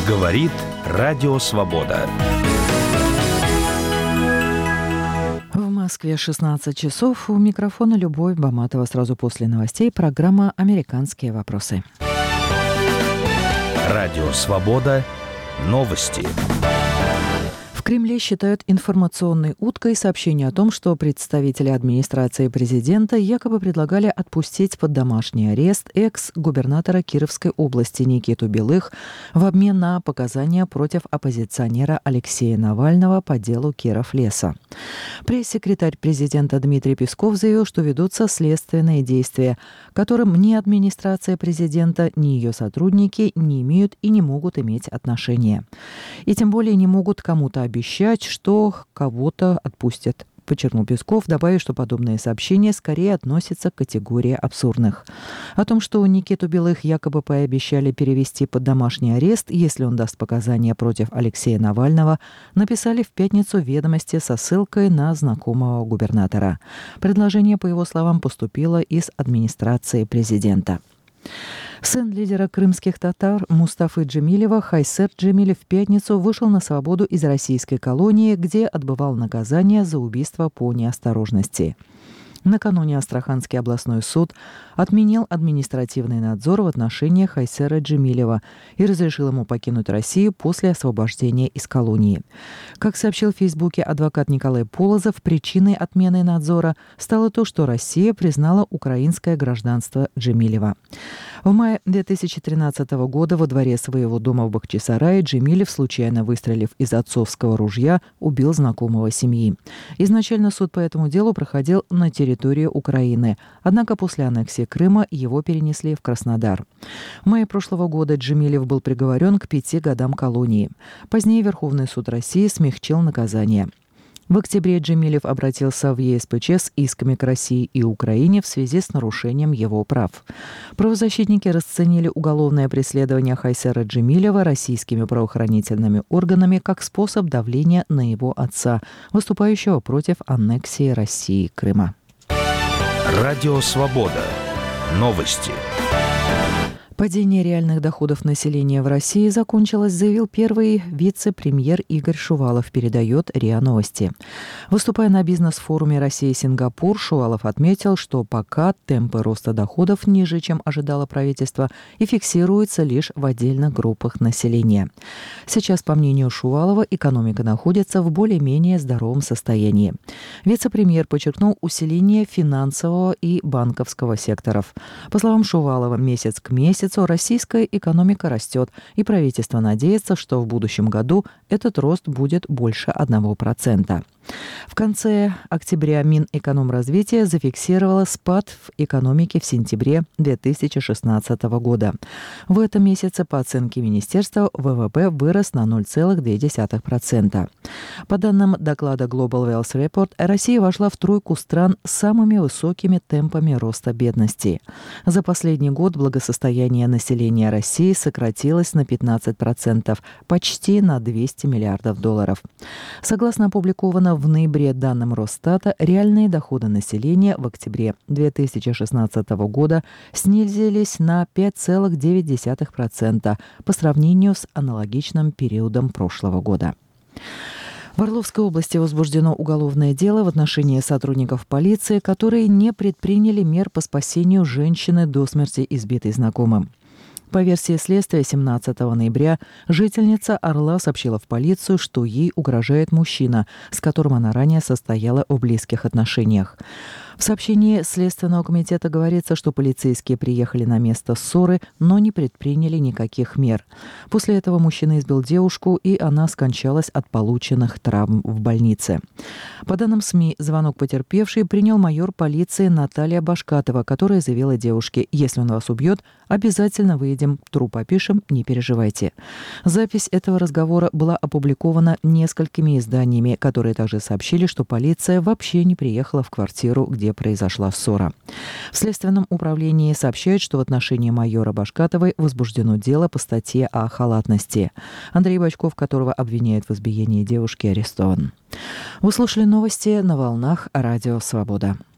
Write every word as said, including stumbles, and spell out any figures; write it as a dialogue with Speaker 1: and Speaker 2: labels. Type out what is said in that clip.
Speaker 1: Говорит Радио Свобода.
Speaker 2: В Москве шестнадцать часов. У микрофона Любовь Баматова. Сразу после новостей программа «Американские вопросы».
Speaker 1: Радио Свобода. Новости.
Speaker 2: В Кремле считают информационной уткой сообщение о том, что представители администрации президента якобы предлагали отпустить под домашний арест экс-губернатора Кировской области Никиту Белых в обмен на показания против оппозиционера Алексея Навального по делу Киров-леса. Пресс-секретарь президента Дмитрий Песков заявил, что ведутся следственные действия, к которым ни администрация президента, ни ее сотрудники не имеют и не могут иметь отношения. И тем более не могут кому-то объяснить, обещать, что кого-то отпустят, подчеркнул Песков, добавив, что подобные сообщения скорее относятся к категории абсурдных. О том, что Никиту Белых якобы пообещали перевести под домашний арест, если он даст показания против Алексея Навального, написали в пятницу «Ведомости» со ссылкой на знакомого губернатора. Предложение, по его словам, поступило из администрации президента. Сын лидера крымских татар Мустафы Джемилева Хайсер Джемилев в пятницу вышел на свободу из российской колонии, где отбывал наказание за убийство по неосторожности. Накануне Астраханский областной суд отменил административный надзор в отношении Хайсера Джемилева и разрешил ему покинуть Россию после освобождения из колонии. Как сообщил в Фейсбуке адвокат Николай Полозов, причиной отмены надзора стало то, что Россия признала украинское гражданство Джемилева. В мае две тысячи тринадцатого года во дворе своего дома в Бахчисарае Джемилев, случайно выстрелив из отцовского ружья, убил знакомого семьи. Изначально суд по этому делу проходил на территории территории Украины. Однако после аннексии Крыма его перенесли в Краснодар. В мае прошлого года Джемилев был приговорен к пяти годам колонии. Позднее Верховный суд России смягчил наказание. В октябре Джемилев обратился в Е С П Ч с исками к России и Украине в связи с нарушением его прав. Правозащитники расценили уголовное преследование Хайсера Джемилева российскими правоохранительными органами как способ давления на его отца, выступающего против аннексии России Крыма.
Speaker 1: Радио Свобода. Новости.
Speaker 2: Падение реальных доходов населения в России закончилось, заявил первый вице-премьер Игорь Шувалов, передает РИА Новости. Выступая на бизнес-форуме Россия-Сингапур, Шувалов отметил, что пока темпы роста доходов ниже, чем ожидало правительство, и фиксируются лишь в отдельных группах населения. Сейчас, по мнению Шувалова, экономика находится в более-менее здоровом состоянии. Вице-премьер подчеркнул усиление финансового и банковского секторов. По словам Шувалова, месяц к месяцу российская экономика растет, и правительство надеется, что в будущем году этот рост будет больше одного процента. В конце октября Минэкономразвития зафиксировало спад в экономике в сентябре две тысячи шестнадцатого года. В этом месяце, по оценке министерства, вэ вэ пэ вырос на ноль целых две десятых процента. По данным доклада Global Wealth Report, Россия вошла в тройку стран с самыми высокими темпами роста бедности. За последний год благосостояние населения России сократилось на пятнадцать процентов, почти на двести миллиардов долларов. Согласно опубликованному в ноябре данным Росстата, реальные доходы населения в октябре две тысячи шестнадцатого года снизились на пять целых девять десятых процента по сравнению с аналогичным периодом прошлого года. В Орловской области возбуждено уголовное дело в отношении сотрудников полиции, которые не предприняли мер по спасению женщины до смерти, избитой знакомым. По версии следствия, семнадцатого ноября жительница Орла сообщила в полицию, что ей угрожает мужчина, с которым она ранее состояла в близких отношениях. В сообщении Следственного комитета говорится, что полицейские приехали на место ссоры, но не предприняли никаких мер. После этого мужчина избил девушку, и она скончалась от полученных травм в больнице. По данным СМИ, звонок потерпевшей принял майор полиции Наталья Башкатова, которая заявила девушке: «Если он вас убьет, обязательно выедем, труп опишем, не переживайте». Запись этого разговора была опубликована несколькими изданиями, которые также сообщили, что полиция вообще не приехала в квартиру, где произошла ссора. В Следственном управлении сообщают, что в отношении майора Башкатовой возбуждено дело по статье о халатности. Андрей Бачков, которого обвиняют в избиении девушки, арестован. Вы слушали новости на волнах Радио Свобода.